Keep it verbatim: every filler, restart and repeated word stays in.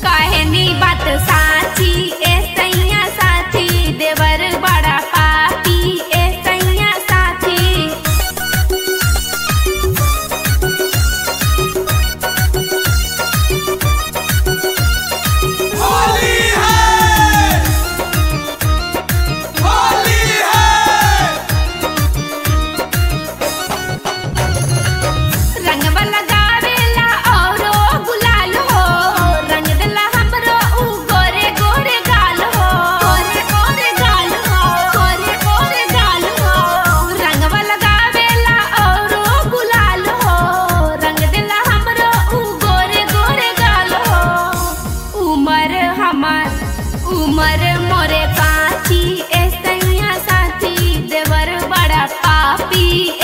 कहनी बात साची ए सैया साथी देवर बड़ा पापी ए सैया साथी। होली है होली है रंगवा लगावेला औरो गुलाल हो रंग देला हमरो उ गोरे गोरे गाल हो गोरे गोरे गाल हो गोरे गोरे गाल हो रंगवा लगावेला औरो गुलाल हो रंग देला हमरो उ गोरे गोरे गाल हो। उमर हमार उमर मोरे काची ए सैया साथी देवर बड़ा पापी।